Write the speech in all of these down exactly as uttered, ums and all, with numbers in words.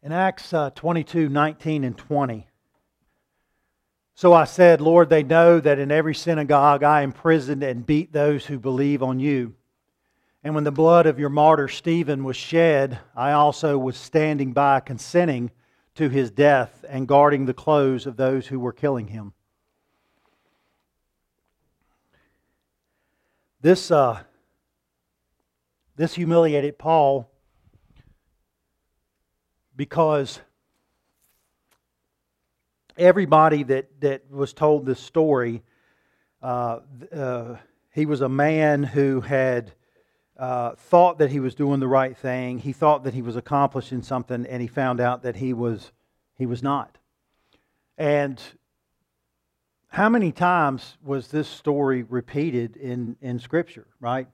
In Acts uh, twenty-two, nineteen and twenty, so I said, Lord, they know that in every synagogue I imprisoned and beat those who believe on you. And when the blood of your martyr Stephen was shed, I also was standing by consenting to his death and guarding the clothes of those who were killing him. This, uh, this humiliated Paul because everybody that, that was told this story, uh, uh, he was a man who had uh, thought that he was doing the right thing. He thought that he was accomplishing something, and he found out that he was he was not. And how many times was this story repeated in, in Scripture, right?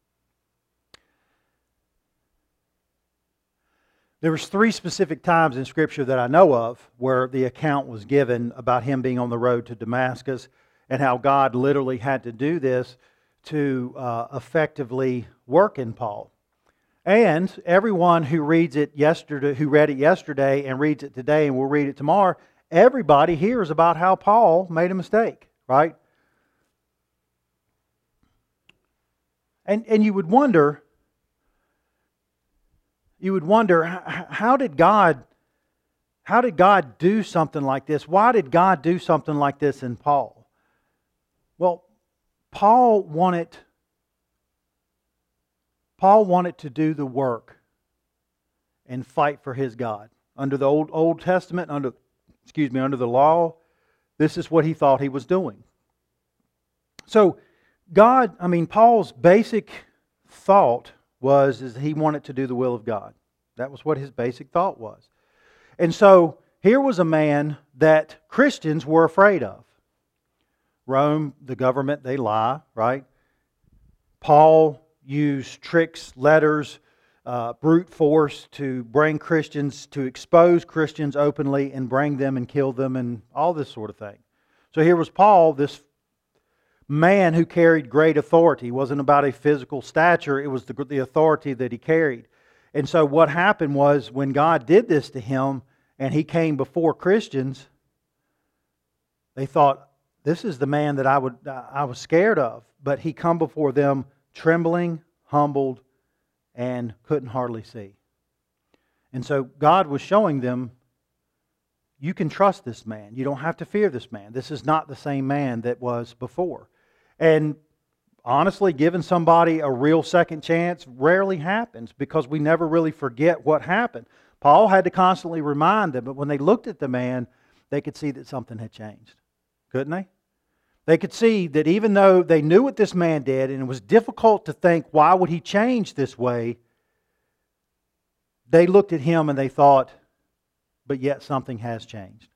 There was three specific times in Scripture that I know of where the account was given about him being on the road to Damascus and how God literally had to do this to uh, effectively work in Paul. And everyone who reads it yesterday, who read it yesterday and reads it today and will read it tomorrow, everybody hears about how Paul made a mistake, right? And and you would wonder, you would wonder, how did God, how did God do something like this? Why did God do something like this in Paul? Well, Paul wanted, Paul wanted to do the work and fight for his God. Under the Old Old Testament, under excuse me, under the law, this is what he thought he was doing. So, God, I mean, Paul's basic thought was is he wanted to do the will of God. That was what his basic thought was. And so, here was a man that Christians were afraid of. Rome, the government, they lie, right? Paul used tricks, letters, uh, brute force to bring Christians, to expose Christians openly and bring them and kill them and all this sort of thing. So here was Paul, this man who carried great authority. It wasn't about a physical stature, it was the, the authority that he carried. And so what happened was when God did this to him and he came before Christians, they thought, this is the man that I would I was scared of. But he come before them trembling, humbled, and couldn't hardly see. And so God was showing them, you can trust this man. You don't have to fear this man. This is not the same man that was before. And honestly, giving somebody a real second chance rarely happens because we never really forget what happened. Paul had to constantly remind them, but when they looked at the man, they could see that something had changed. Couldn't they? They could see that even though they knew what this man did, and it was difficult to think, why would he change this way? They looked at him and they thought, but yet something has changed.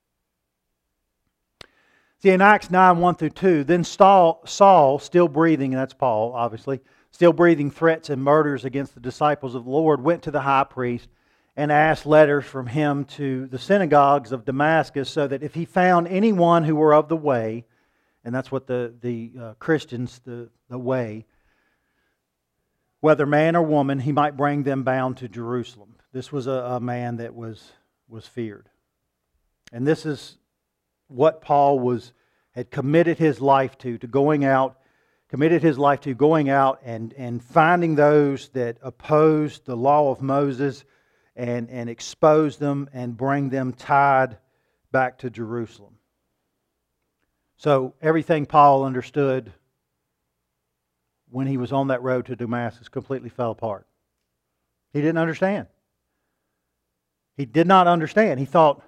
See, in Acts nine, one through two, then Saul, Saul, still breathing, and that's Paul, obviously, still breathing threats and murders against the disciples of the Lord, went to the high priest and asked letters from him to the synagogues of Damascus, so that if he found anyone who were of the way, and that's what the, the uh, Christians, the, the way, whether man or woman, he might bring them bound to Jerusalem. This was a, a man that was, was feared. And this is what Paul was had committed his life to, to going out, committed his life to going out and, and finding those that opposed the law of Moses and, and expose them and bring them tied back to Jerusalem. So everything Paul understood when he was on that road to Damascus completely fell apart. He didn't understand. He did not understand. He thought,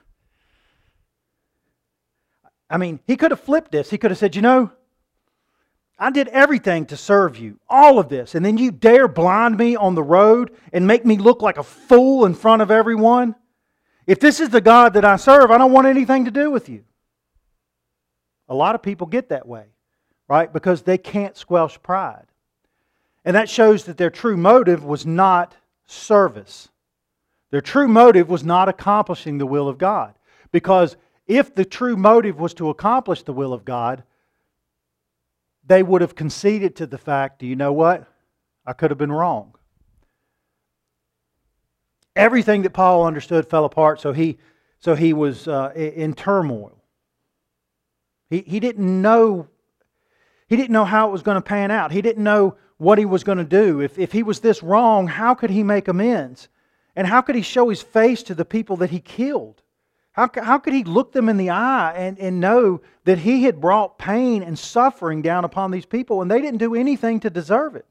I mean, he could have flipped this. He could have said, you know, I did everything to serve you, all of this, and then you dare blind me on the road and make me look like a fool in front of everyone? If this is the God that I serve, I don't want anything to do with you. A lot of people get that way, right? Because they can't squelch pride. And that shows that their true motive was not service. Their true motive was not accomplishing the will of God. Because if the true motive was to accomplish the will of God, they would have conceded to the fact, do you know what? I could have been wrong. Everything that Paul understood fell apart, so he, so he was uh, in turmoil. He, he didn't know, he didn't know how it was going to pan out. He didn't know what he was going to do. If, if he was this wrong, how could he make amends? And how could he show his face to the people that he killed? How, how could he look them in the eye and, and know that he had brought pain and suffering down upon these people and they didn't do anything to deserve it?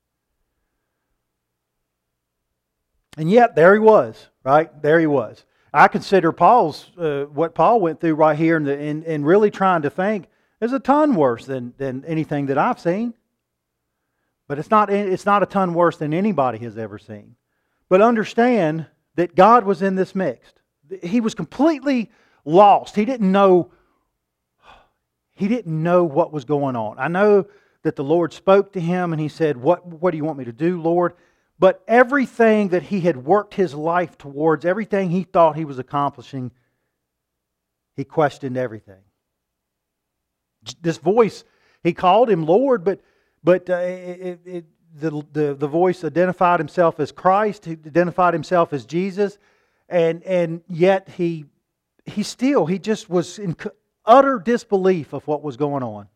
And yet, there he was, right? There he was. I consider Paul's, uh, what Paul went through right here and, and, and really trying to think is a ton worse than, than anything that I've seen. But it's not, it's not a ton worse than anybody has ever seen. But understand that God was in this mix. He was completely lost. He didn't know, he didn't know what was going on. I know that the Lord spoke to him and he said, what, what do you want me to do, Lord? But everything that he had worked his life towards, everything he thought he was accomplishing, he questioned everything. This voice, he called him Lord, but but uh, it, it, the, the, the voice identified himself as Christ, he identified himself as Jesus, and, and yet he, he still, he just was in utter disbelief of what was going on.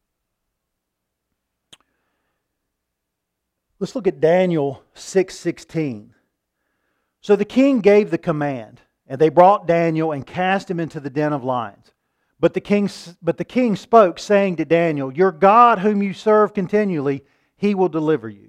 Let's look at Daniel six sixteen. So the king gave the command, and they brought Daniel and cast him into the den of lions. But the king, but the king spoke, saying to Daniel, your God whom you serve continually, He will deliver you.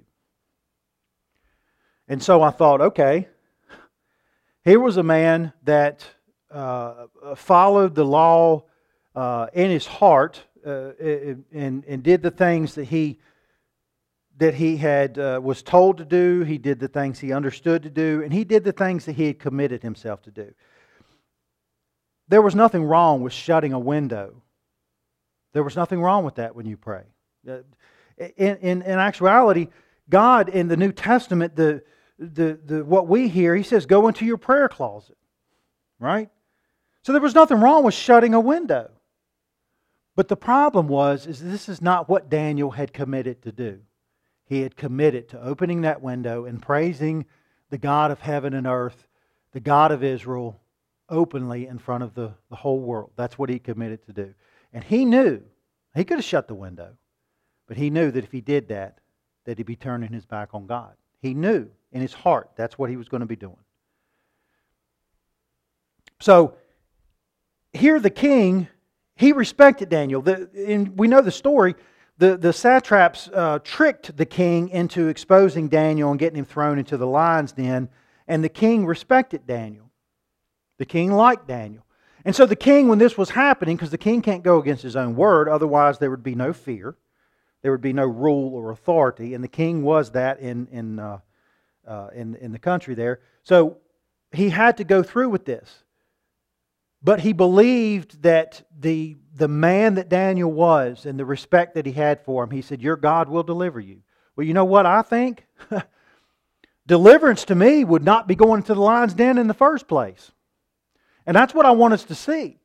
And so I thought, okay, here was a man that uh, followed the law uh, in his heart uh, and, and did the things that he that he had uh, was told to do. He did the things he understood to do, and he did the things that he had committed himself to do. There was nothing wrong with shutting a window. There was nothing wrong with that when you pray. In, in, in actuality, God in the New Testament, the, the, the, what we hear, He says, go into your prayer closet. Right? So there was nothing wrong with shutting a window. But the problem was, is this is not what Daniel had committed to do. He had committed to opening that window and praising the God of heaven and earth, the God of Israel, openly in front of the, the whole world. That's what he committed to do. And he knew, he could have shut the window, but he knew that if he did that, that he'd be turning his back on God. He knew in his heart that's what he was going to be doing. So, here the king, he respected Daniel. The, and we know the story. The, the satraps uh, tricked the king into exposing Daniel and getting him thrown into the lion's den. And the king respected Daniel. The king liked Daniel. And so the king, when this was happening, because the king can't go against his own word, otherwise there would be no fear. There would be no rule or authority. And the king was that in, in, uh, uh, in, in the country there. So he had to go through with this. But he believed that the, the man that Daniel was and the respect that he had for him, he said, your God will deliver you. Well, you know what I think? Deliverance to me would not be going to the lion's den in the first place. And that's what I want us to see.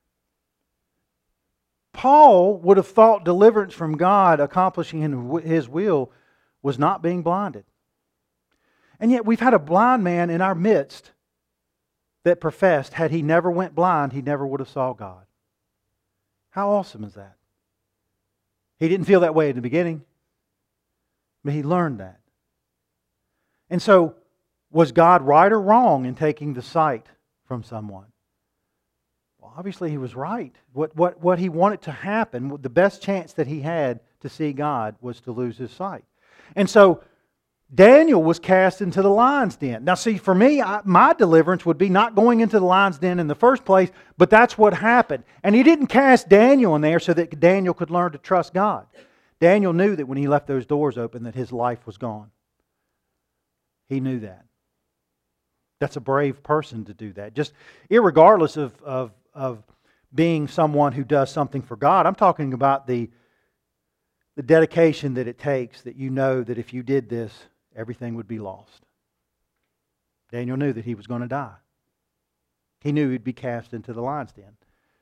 Paul would have thought deliverance from God, accomplishing His will, was not being blinded. And yet we've had a blind man in our midst that professed, had he never went blind, he never would have saw God. How awesome is that? He didn't feel that way in the beginning, but he learned that. And so, was God right or wrong in taking the sight from someone? Well, obviously he was right. What, what, what he wanted to happen, the best chance that he had to see God was to lose his sight. And so, Daniel was cast into the lion's den. Now see, for me, I, my deliverance would be not going into the lion's den in the first place, but that's what happened. And He didn't cast Daniel in there so that Daniel could learn to trust God. Daniel knew that when he left those doors open that his life was gone. He knew that. That's a brave person to do that. Just irregardless of, of, of being someone who does something for God, I'm talking about the, the dedication that it takes, that you know that if you did this, everything would be lost. Daniel knew that he was going to die. He knew he'd be cast into the lion's den.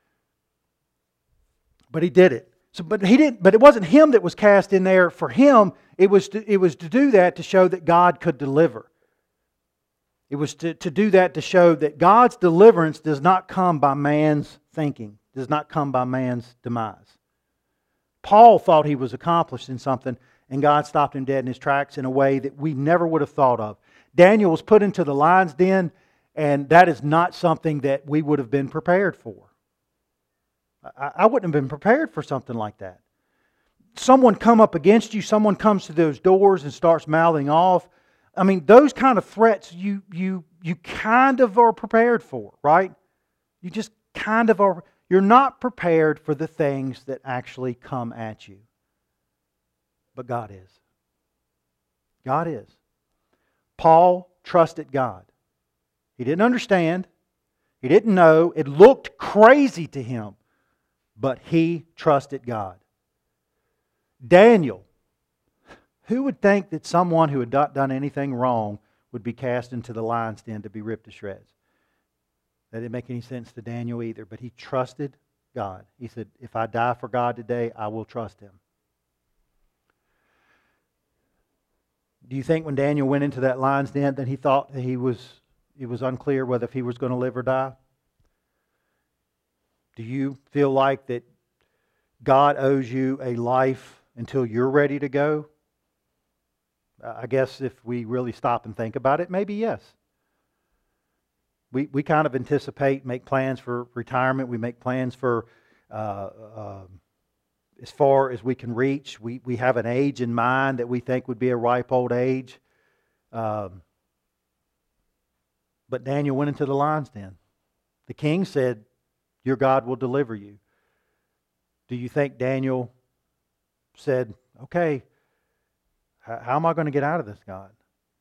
But he did it. So, but he didn't. But it wasn't him that was cast in there for him. It was to, it was to do that to show that God could deliver. It was to, to do that to show that God's deliverance does not come by man's thinking, does not come by man's demise. Paul thought he was accomplishing something, and God stopped him dead in his tracks in a way that we never would have thought of. Daniel was put into the lion's den, and that is not something that we would have been prepared for. I, I wouldn't have been prepared for something like that. Someone come up against you, someone comes to those doors and starts mouthing off. I mean, those kind of threats you you you kind of are prepared for, right? You just kind of are. You're not prepared for the things that actually come at you. But God is. God is. Paul trusted God. He didn't understand. He didn't know. It looked crazy to him. But he trusted God. Daniel. Who would think that someone who had not done anything wrong would be cast into the lion's den to be ripped to shreds? That didn't make any sense to Daniel either, but he trusted God. He said, if I die for God today, I will trust Him. Do you think when Daniel went into that lion's den that he thought that he was, it was unclear whether if he was going to live or die? Do you feel like that God owes you a life until you're ready to go? I guess if we really stop and think about it, maybe yes. We we kind of anticipate, make plans for retirement. We make plans for uh, uh, as far as we can reach. We we have an age in mind that we think would be a ripe old age. Um, but Daniel went into the lion's den. The king said, "Your God will deliver you." Do you think Daniel said, "Okay, how am I going to get out of this, God?"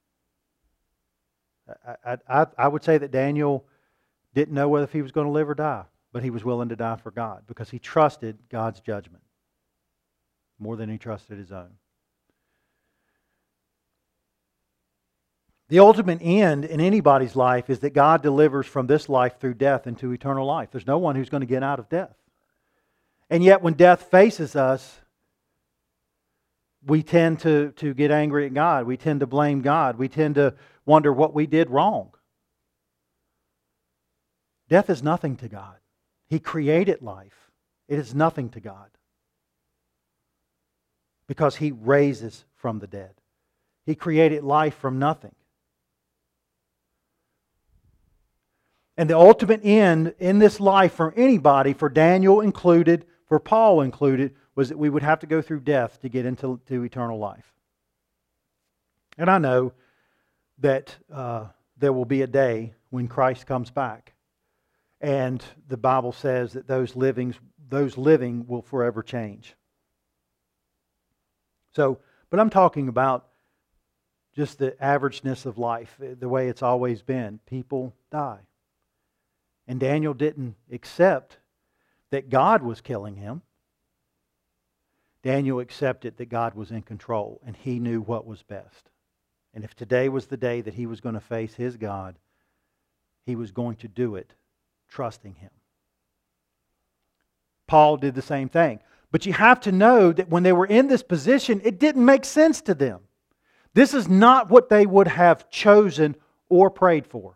I, I, I would say that Daniel didn't know whether if he was going to live or die, but he was willing to die for God because he trusted God's judgment more than he trusted his own. The ultimate end in anybody's life is that God delivers from this life through death into eternal life. There's no one who's going to get out of death. And yet when death faces us, we tend to, to get angry at God. We tend to blame God. We tend to wonder what we did wrong. Death is nothing to God. He created life. It is nothing to God. Because He raises from the dead. He created life from nothing. And the ultimate end in this life for anybody, for Daniel included, for Paul included, was that we would have to go through death to get into to eternal life. And I know that uh, there will be a day when Christ comes back. And the Bible says that those livings, those living will forever change. So, but I'm talking about just the averageness of life, the way it's always been. People die. And Daniel didn't accept that God was killing him. Daniel accepted that God was in control and he knew what was best. And if today was the day that he was going to face his God, he was going to do it trusting Him. Paul did the same thing. But you have to know that when they were in this position, it didn't make sense to them. This is not what they would have chosen or prayed for.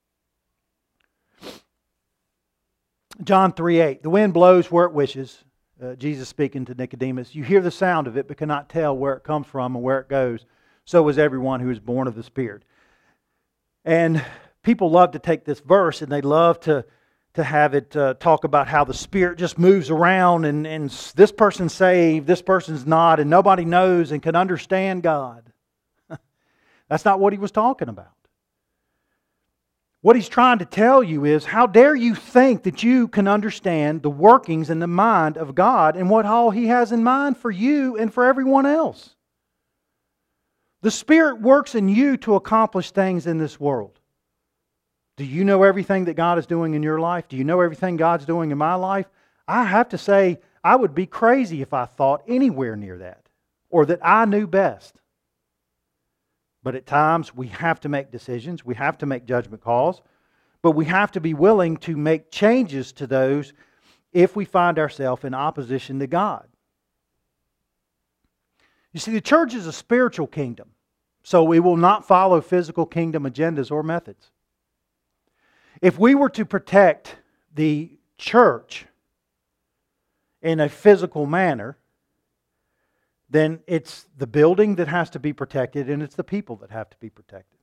John three eight, the wind blows where it wishes. Uh, Jesus speaking to Nicodemus, you hear the sound of it but cannot tell where it comes from and where it goes. So is everyone who is born of the Spirit. And people love to take this verse and they love to, to have it uh, talk about how the Spirit just moves around and, and this person's saved, this person's not, and nobody knows and can understand God. That's not what he was talking about. What he's trying to tell you is, how dare you think that you can understand the workings and the mind of God and what all He has in mind for you and for everyone else. The Spirit works in you to accomplish things in this world. Do you know everything that God is doing in your life? Do you know everything God's doing in my life? I have to say, I would be crazy if I thought anywhere near that, or that I knew best. But at times we have to make decisions, we have to make judgment calls, but we have to be willing to make changes to those if we find ourselves in opposition to God. You see, the church is a spiritual kingdom. So we will not follow physical kingdom agendas or methods. If we were to protect the church in a physical manner, then it's the building that has to be protected and it's the people that have to be protected.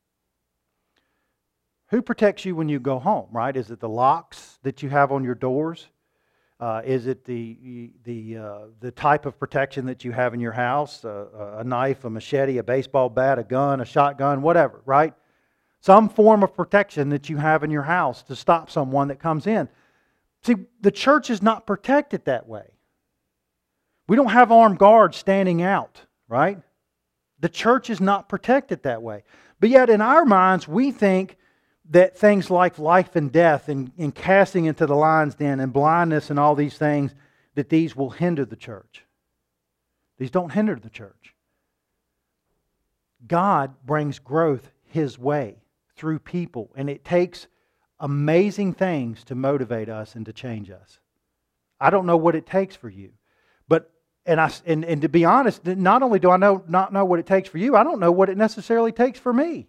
Who protects you when you go home, right? Is it the locks that you have on your doors? Uh, is it the the uh, the type of protection that you have in your house? Uh, a knife, a machete, a baseball bat, a gun, a shotgun, whatever, right? Some form of protection that you have in your house to stop someone that comes in. See, the church is not protected that way. We don't have armed guards standing out, right? The church is not protected that way. But yet in our minds, we think that things like life and death and, and casting into the lion's den and blindness and all these things, that these will hinder the church. These don't hinder the church. God brings growth His way through people, and it takes amazing things to motivate us and to change us. I don't know what it takes for you, but and I and, and to be honest, not only do I know not know what it takes for you, I don't know what it necessarily takes for me.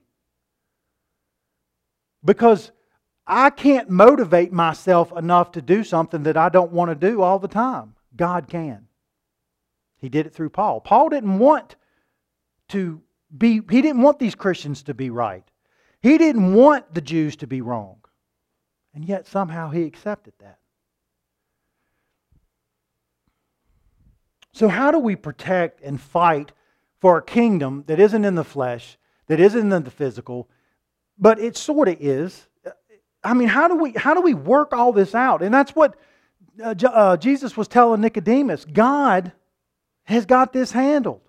Because I can't motivate myself enough to do something that I don't want to do all the time. God can. He did it through Paul. Paul didn't want to be, he didn't want these Christians to be right. He didn't want the Jews to be wrong. And yet somehow he accepted that. So how do we protect and fight for a kingdom that isn't in the flesh, that isn't in the physical, but it sort of is? I mean, how do we how do we work all this out? And that's what uh, uh, Jesus was telling Nicodemus. God has got this handled.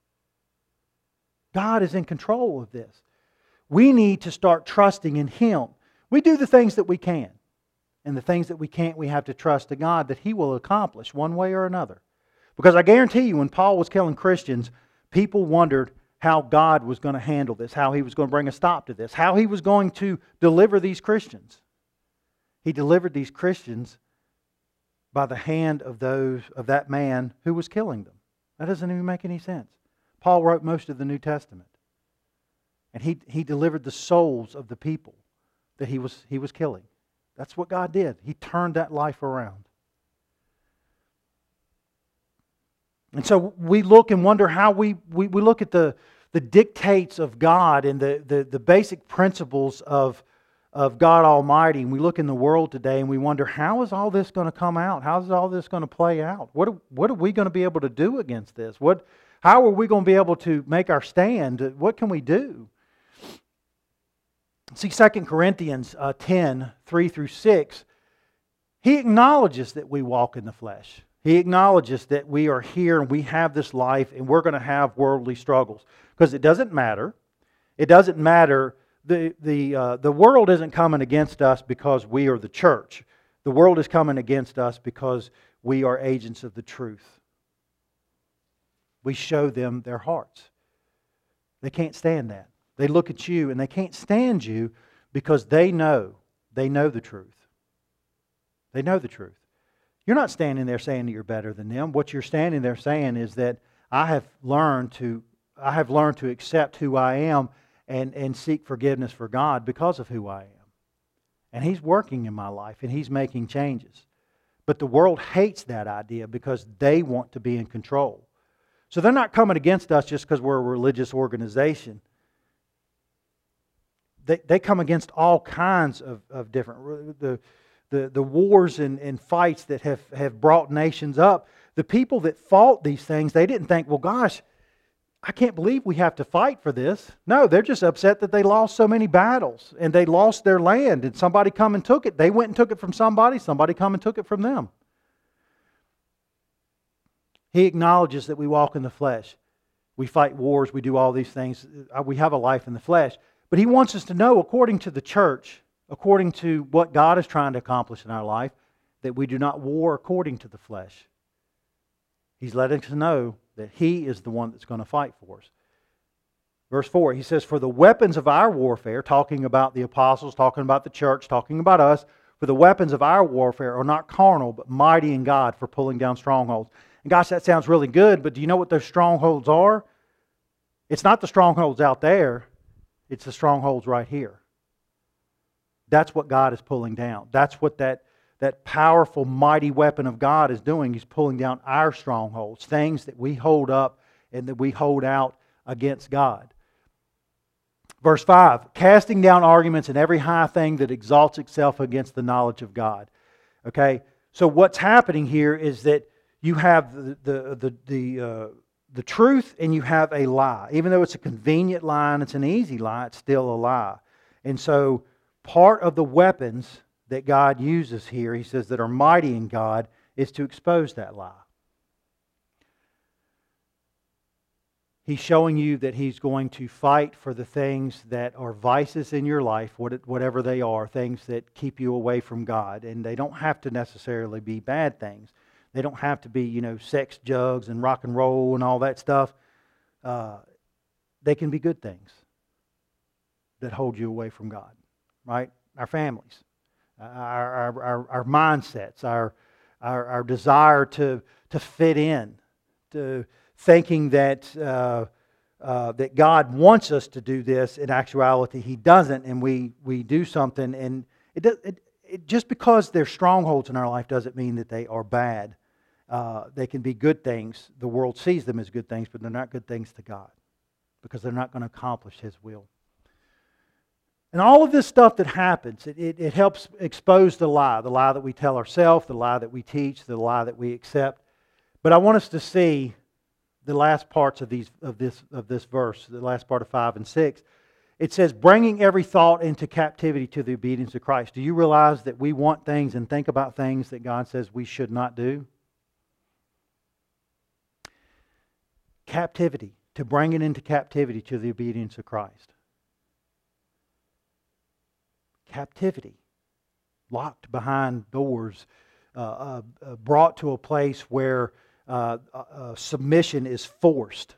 God is in control of this. We need to start trusting in Him. We do the things that we can. And the things that we can't, we have to trust to God that He will accomplish one way or another. Because I guarantee you, when Paul was killing Christians, people wondered how God was going to handle this, how He was going to bring a stop to this, how He was going to deliver these Christians. He delivered these Christians by the hand of those of that man who was killing them. That doesn't even make any sense. Paul wrote most of the New Testament. And he, he delivered the souls of the people that he was, he was killing. That's what God did. He turned that life around. And so we look and wonder how we, we, we look at the, the dictates of God and the, the, the basic principles of, of God Almighty. And we look in the world today and we wonder, how is all this going to come out? How is all this going to play out? What are, what are we going to be able to do against this? What, how are we going to be able to make our stand? What can we do? See, Second Corinthians uh, ten, three through six, he acknowledges that we walk in the flesh. He acknowledges that we are here and we have this life and we're going to have worldly struggles. Because it doesn't matter. It doesn't matter. The, the, uh, the world isn't coming against us because we are the church. The world is coming against us because we are agents of the truth. We show them their hearts. They can't stand that. They look at you and they can't stand you because they know, they know the truth. They know the truth. You're not standing there saying that you're better than them. What you're standing there saying is that I have learned to, I have learned to accept who I am and, and seek forgiveness for God because of who I am. And He's working in my life and He's making changes. But the world hates that idea because they want to be in control. So they're not coming against us just because we're a religious organization. They, they come against all kinds of, of different... The, The, the wars and, and fights that have, have brought nations up. The people that fought these things, they didn't think, well, gosh, I can't believe we have to fight for this. No, they're just upset that they lost so many battles and they lost their land and somebody come and took it. They went and took it from somebody, somebody come and took it from them. He acknowledges that we walk in the flesh. We fight wars, we do all these things. We have a life in the flesh. But He wants us to know, according to the church, according to what God is trying to accomplish in our life, that we do not war according to the flesh. He's letting us know that He is the one that's going to fight for us. Verse four, he says, for the weapons of our warfare, talking about the apostles, talking about the church, talking about us, for the weapons of our warfare are not carnal, but mighty in God for pulling down strongholds. And gosh, that sounds really good, but do you know what those strongholds are? It's not the strongholds out there. It's the strongholds right here. That's what God is pulling down. That's what that, that powerful, mighty weapon of God is doing. He's pulling down our strongholds, things that we hold up and that we hold out against God. Verse five, casting down arguments and every high thing that exalts itself against the knowledge of God. Okay, so what's happening here is that you have the the the the, uh, the truth and you have a lie. Even though it's a convenient lie and it's an easy lie, it's still a lie. And so part of the weapons that God uses here, He says, that are mighty in God, is to expose that lie. He's showing you that He's going to fight for the things that are vices in your life, whatever they are, things that keep you away from God. And they don't have to necessarily be bad things. They don't have to be, you know, sex, drugs, and rock and roll and all that stuff. Uh, they can be good things that hold you away from God, right? Our families, our our, our, our mindsets, our, our our desire to to fit in, to thinking that uh, uh, that God wants us to do this. In actuality, He doesn't, and we we do something, and it, does, it, it just because they're strongholds in our life doesn't mean that they are bad. Uh, they can be good things. The world sees them as good things, but they're not good things to God because they're not going to accomplish His will. And all of this stuff that happens, it, it, it helps expose the lie, the lie that we tell ourselves, the lie that we teach, the lie that we accept. But I want us to see the last parts of these of this of this verse, the last part of five and six. It says, bringing every thought into captivity to the obedience of Christ. Do you realize that we want things and think about things that God says we should not do? Captivity, to bring it into captivity to the obedience of Christ. Captivity, locked behind doors, uh, uh, uh, brought to a place where uh, uh, submission is forced.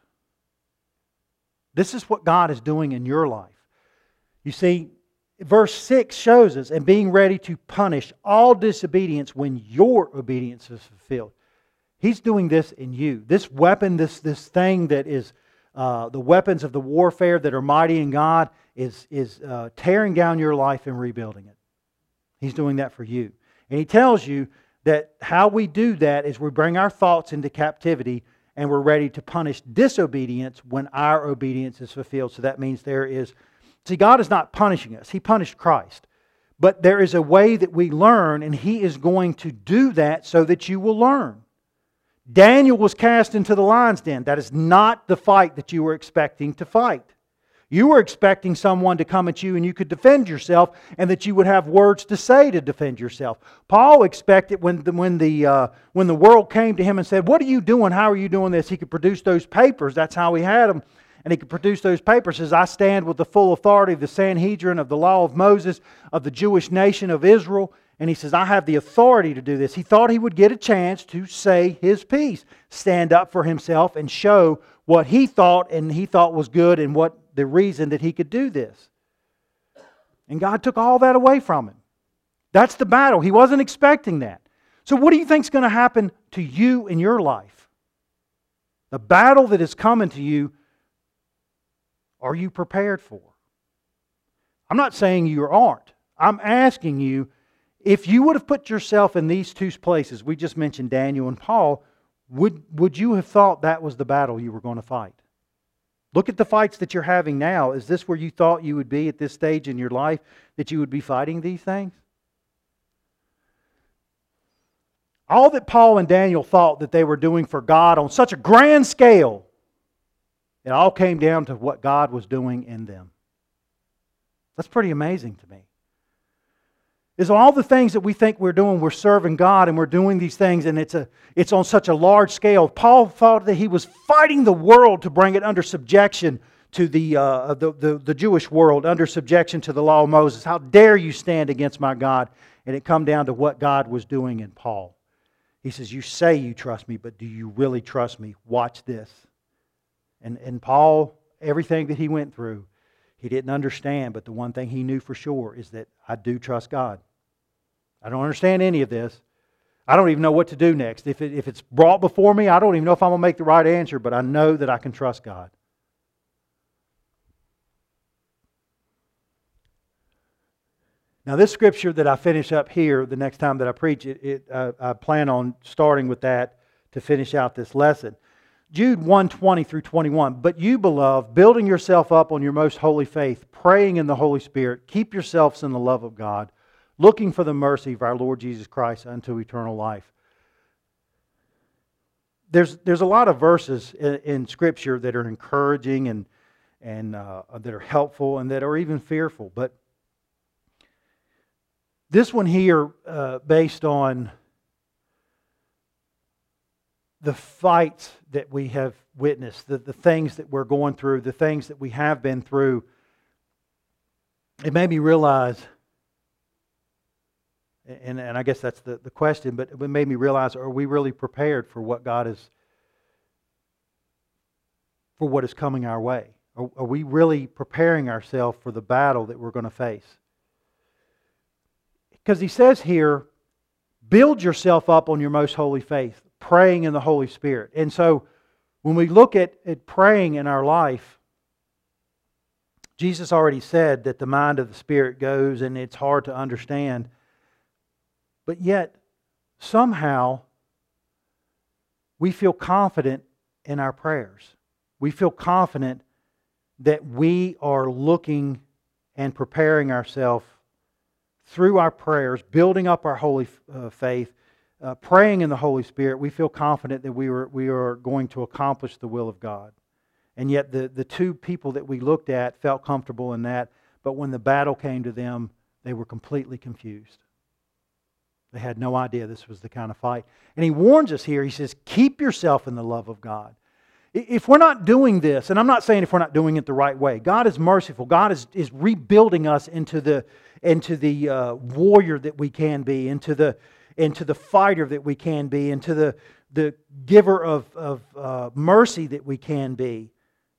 This is what God is doing in your life. You see, verse six shows us, and being ready to punish all disobedience when your obedience is fulfilled. He's doing this in you. This weapon, this, this thing that is uh, the weapons of the warfare that are mighty in God is, is uh, tearing down your life and rebuilding it. He's doing that for you. And He tells you that how we do that is we bring our thoughts into captivity and we're ready to punish disobedience when our obedience is fulfilled. So that means there is... See, God is not punishing us. He punished Christ. But there is a way that we learn, and He is going to do that so that you will learn. Daniel was cast into the lion's den. That is not the fight that you were expecting to fight. You were expecting someone to come at you and you could defend yourself and that you would have words to say to defend yourself. Paul expected when the, when the, uh, when the world came to him and said, "What are you doing? How are you doing this?" He could produce those papers. That's how he had them. And he could produce those papers. He says, "I stand with the full authority of the Sanhedrin, of the law of Moses, of the Jewish nation of Israel." And he says, "I have the authority to do this." He thought he would get a chance to say his piece, stand up for himself and show what he thought and he thought was good and what the reason that he could do this. And God took all that away from him. That's the battle. He wasn't expecting that. So what do you think is going to happen to you in your life? The battle that is coming to you, are you prepared for? I'm not saying you aren't. I'm asking you, if you would have put yourself in these two places, we just mentioned Daniel and Paul, would, would you have thought that was the battle you were going to fight? Look at the fights that you're having now. Is this where you thought you would be at this stage in your life, that you would be fighting these things? All that Paul and Daniel thought that they were doing for God on such a grand scale, it all came down to what God was doing in them. That's pretty amazing to me. Is all the things that we think we're doing, we're serving God and we're doing these things and it's a it's on such a large scale. Paul thought that he was fighting the world to bring it under subjection to the, uh, the, the, the Jewish world, under subjection to the law of Moses. How dare you stand against my God? And it come down to what God was doing in Paul. He says, "You say you trust me, but do you really trust me? Watch this." And, and Paul, everything that he went through, he didn't understand, but the one thing he knew for sure is that I do trust God. I don't understand any of this. I don't even know what to do next. If, it, if it's brought before me, I don't even know if I'm going to make the right answer, but I know that I can trust God. Now, this scripture that I finish up here, the next time that I preach it, it uh, I plan on starting with that to finish out this lesson. Jude one twenty through twenty-one. But you, beloved, building yourself up on your most holy faith, praying in the Holy Spirit, keep yourselves in the love of God, looking for the mercy of our Lord Jesus Christ unto eternal life. There's there's a lot of verses in, in Scripture that are encouraging and and uh, that are helpful and that are even fearful. But this one here, uh, based on the fights that we have witnessed, the, the things that we're going through, the things that we have been through, it made me realize, and, and I guess that's the, the question, but it made me realize, are we really prepared for what God is, for what is coming our way? Are, are we really preparing ourselves for the battle that we're going to face? Because he says here, build yourself up on your most holy faith, praying in the Holy Spirit. And so when we look at, at praying in our life, Jesus already said that the mind of the Spirit goes and it's hard to understand. But yet, somehow, we feel confident in our prayers. We feel confident that we are looking and preparing ourselves through our prayers, building up our holy uh, faith, uh, praying in the Holy Spirit. We feel confident that we are, we are going to accomplish the will of God. And yet the, the two people that we looked at felt comfortable in that, but when the battle came to them, they were completely confused. They had no idea this was the kind of fight. And he warns us here. He says, keep yourself in the love of God. If we're not doing this, and I'm not saying if we're not doing it the right way, God is merciful. God is, is rebuilding us into the, into the uh, warrior that we can be, into the, into the fighter that we can be, into the, the giver of, of uh, mercy that we can be.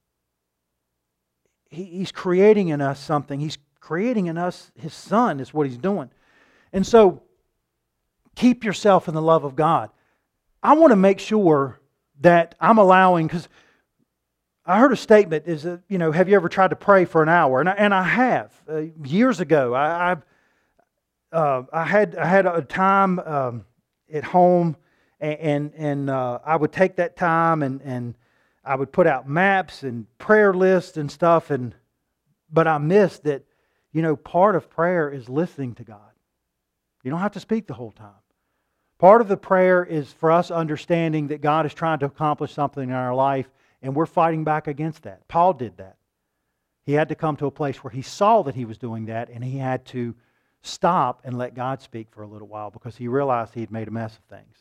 He, he's creating in us something. He's creating in us His Son is what He's doing. And so, keep yourself in the love of God. I want to make sure that I'm allowing, because I heard a statement, is that, you know, have you ever tried to pray for an hour? And I, and I have. Uh, years ago, I I've, uh, I had I had a time um, at home, and and, and uh, I would take that time and, and I would put out maps and prayer lists and stuff, and but I missed that, you know, part of prayer is listening to God. You don't have to speak the whole time. Part of the prayer is for us understanding that God is trying to accomplish something in our life, and we're fighting back against that. Paul did that. He had to come to a place where he saw that he was doing that, and he had to stop and let God speak for a little while because he realized he had made a mess of things.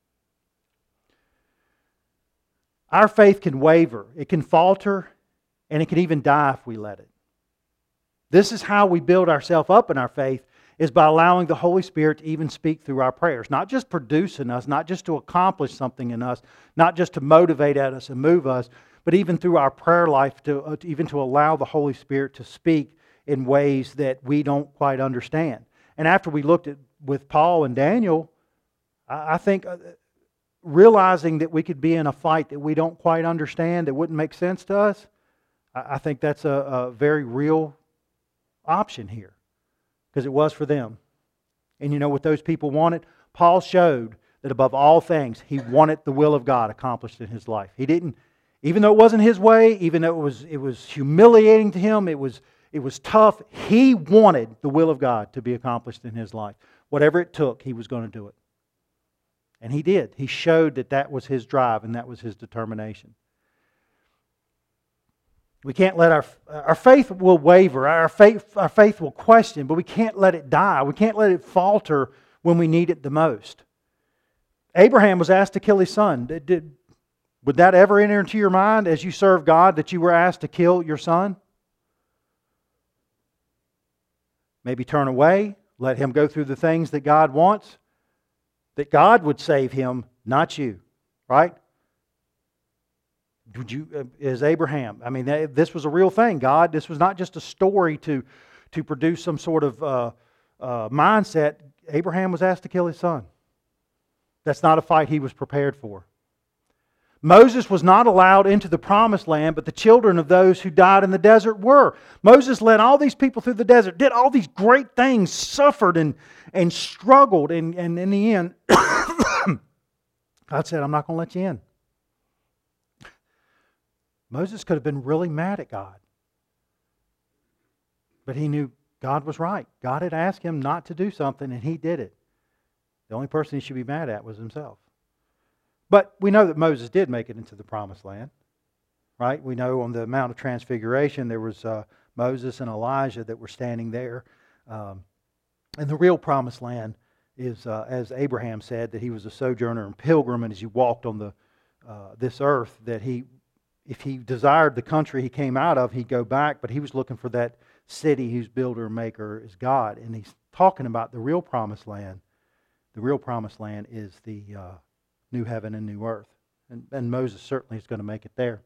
Our faith can waver, it can falter, and it can even die if we let it. This is how we build ourselves up in our faith, is by allowing the Holy Spirit to even speak through our prayers. Not just produce in us, not just to accomplish something in us, not just to motivate at us and move us, but even through our prayer life, to, uh, to even to allow the Holy Spirit to speak in ways that we don't quite understand. And after we looked at with Paul and Daniel, I, I think uh, realizing that we could be in a fight that we don't quite understand, that wouldn't make sense to us, I, I think that's a, a very real option here. Because it was for them. And you know what those people wanted? Paul showed that above all things, he wanted the will of God accomplished in his life. He didn't, even though it wasn't his way, even though it was it was humiliating to him, it was it was tough, he wanted the will of God to be accomplished in his life. Whatever it took, he was going to do it. And he did. He showed that that was his drive and that was his determination. We can't let our our faith will waver, our faith our faith will question, but we can't let it die. We can't let it falter when we need it the most. Abraham was asked to kill his son. Did, did, would that ever enter into your mind as you serve God that you were asked to kill your son? Maybe turn away, let him go through the things that God wants, that God would save him, not you, right? Would you, as Abraham, I mean, this was a real thing. God, this was not just a story to, to produce some sort of uh, uh, mindset. Abraham was asked to kill his son. That's not a fight he was prepared for. Moses was not allowed into the promised land, but the children of those who died in the desert were. Moses led all these people through the desert, did all these great things, suffered and, and struggled, and, and in the end, God said, I'm not going to let you in. Moses could have been really mad at God. But he knew God was right. God had asked him not to do something, and he did it. The only person he should be mad at was himself. But we know that Moses did make it into the promised land, right? We know on the Mount of Transfiguration there was uh, Moses and Elijah that were standing there. Um, and the real promised land is, uh, as Abraham said, that he was a sojourner and pilgrim, and as he walked on the uh, this earth, that he, if he desired the country he came out of, he'd go back, but he was looking for that city whose builder and maker is God. And he's talking about the real promised land. The real promised land is the uh, new heaven and new earth. And, and Moses certainly is going to make it there.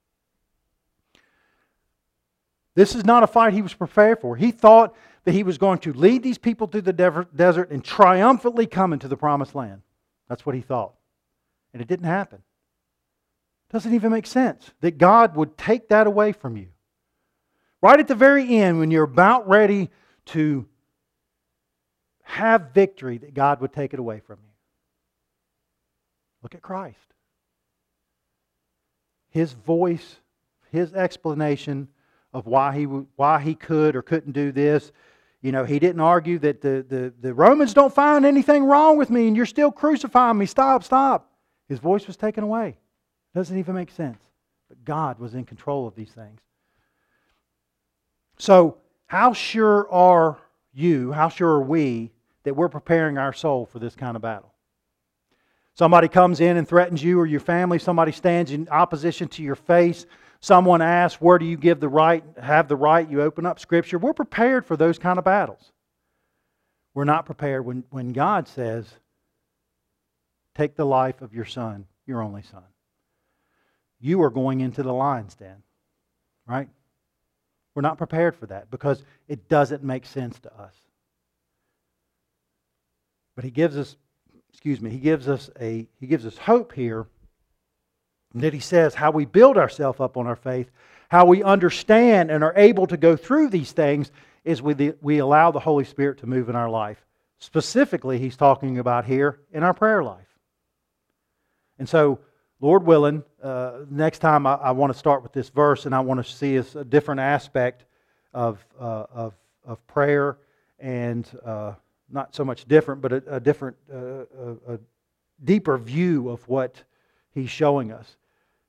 This is not a fight he was prepared for. He thought that he was going to lead these people through the desert and triumphantly come into the promised land. That's what he thought. And it didn't happen. It doesn't even make sense that God would take that away from you. Right at the very end, when you're about ready to have victory, that God would take it away from you. Look at Christ. His voice, His explanation of why he why he could or couldn't do this. You know, He didn't argue that the, the, the Romans don't find anything wrong with me and you're still crucifying me. Stop, stop. His voice was taken away. Doesn't even make sense. But God was in control of these things. So, how sure are you, how sure are we that we're preparing our soul for this kind of battle? Somebody comes in and threatens you or your family. Somebody stands in opposition to your face. Someone asks, where do you give the right, have the right? You open up Scripture. We're prepared for those kind of battles. We're not prepared when, when God says, take the life of your son, your only son. You are going into the lion's den, right? We're not prepared for that because it doesn't make sense to us. But He gives us, excuse me, He gives us a He gives us hope here. That He says how we build ourselves up on our faith, how we understand and are able to go through these things is we, we allow the Holy Spirit to move in our life. Specifically, He's talking about here in our prayer life. And so, Lord willing, uh, next time I, I want to start with this verse, and I want to see a, a different aspect of uh, of of prayer, and uh, not so much different, but a, a different, uh, a, a deeper view of what He's showing us.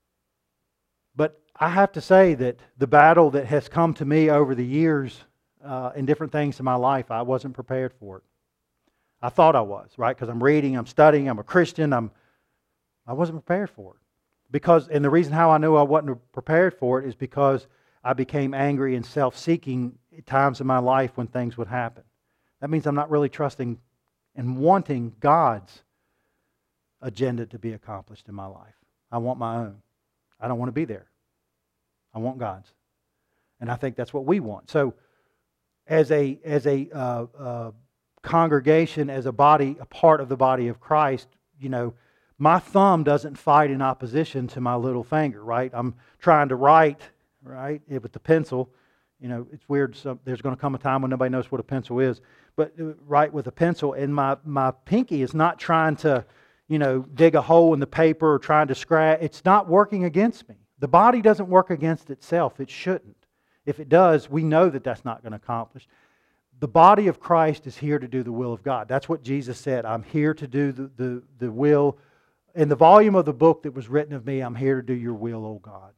But I have to say that the battle that has come to me over the years uh, in different things in my life, I wasn't prepared for it. I thought I was, right? Because I'm reading, I'm studying, I'm a Christian, I'm I wasn't prepared for it. Because, and the reason how I knew I wasn't prepared for it is because I became angry and self-seeking at times in my life when things would happen. That means I'm not really trusting and wanting God's agenda to be accomplished in my life. I want my own. I don't want to be there. I want God's. And I think that's what we want. So, as a as a uh, uh, congregation, as a body, a part of the body of Christ, you know, my thumb doesn't fight in opposition to my little finger, right? I'm trying to write, right, with the pencil. You know, it's weird. So there's going to come a time when nobody knows what a pencil is. But write with a pencil, and my, my pinky is not trying to, you know, dig a hole in the paper or trying to scratch. It's not working against me. The body doesn't work against itself. It shouldn't. If it does, we know that that's not going to accomplish. The body of Christ is here to do the will of God. That's what Jesus said. I'm here to do the, the, the will. In the volume of the book that was written of me, I'm here to do your will, O God.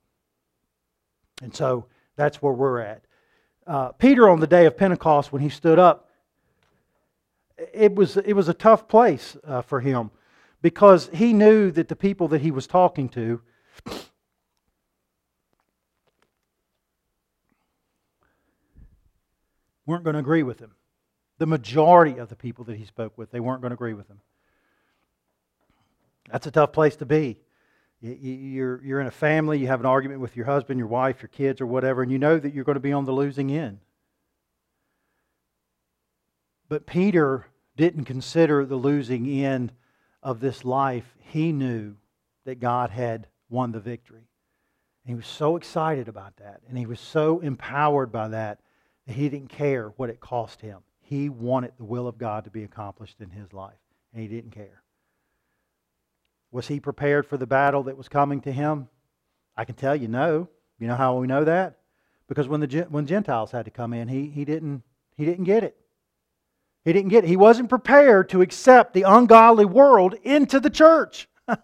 And so that's where we're at. Uh, Peter, on the day of Pentecost, when he stood up, it was, it was a tough place uh, for him because he knew that the people that he was talking to weren't going to agree with him. The majority of the people that he spoke with, they weren't going to agree with him. That's a tough place to be. You're, you're in a family, you have an argument with your husband, your wife, your kids, or whatever, and you know that you're going to be on the losing end. But Peter didn't consider the losing end of this life. He knew that God had won the victory. And he was so excited about that, and he was so empowered by that, that he didn't care what it cost him. He wanted the will of God to be accomplished in his life, and he didn't care. Was he prepared for the battle that was coming to him? I can tell you no. You know how we know that? Because when the when Gentiles had to come in, he, he didn't he didn't get it. He didn't get it. He wasn't prepared to accept the ungodly world into the church.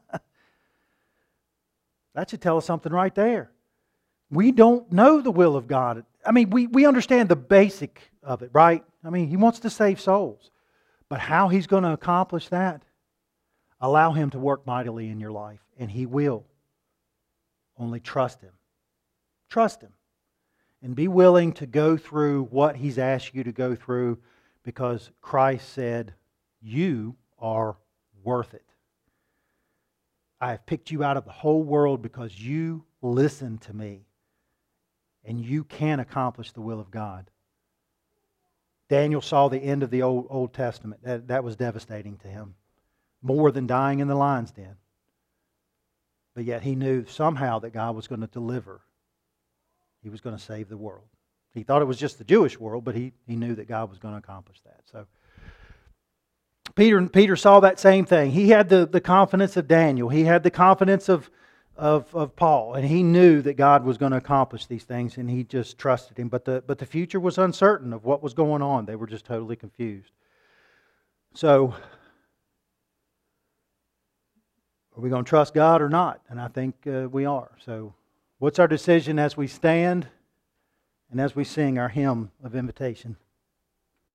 That should tell us something right there. We don't know the will of God. I mean, we, we understand the basic of it, right? I mean, He wants to save souls. But how He's going to accomplish that? Allow Him to work mightily in your life, and He will. Only trust Him. Trust Him. And be willing to go through what He's asked you to go through, because Christ said, you are worth it. I have picked you out of the whole world because you listen to me. And you can accomplish the will of God. Daniel saw the end of the Old, Old Testament. That, that was devastating to him. More than dying in the lion's den. But yet he knew somehow that God was going to deliver. He was going to save the world. He thought it was just the Jewish world, but he, he knew that God was going to accomplish that. So Peter, Peter saw that same thing. He had the, the confidence of Daniel. He had the confidence of, of, of Paul. And he knew that God was going to accomplish these things, and he just trusted Him. But the, but the future was uncertain of what was going on. They were just totally confused. So, are we going to trust God or not? And I think uh, we are. So, what's our decision as we stand and as we sing our hymn of invitation?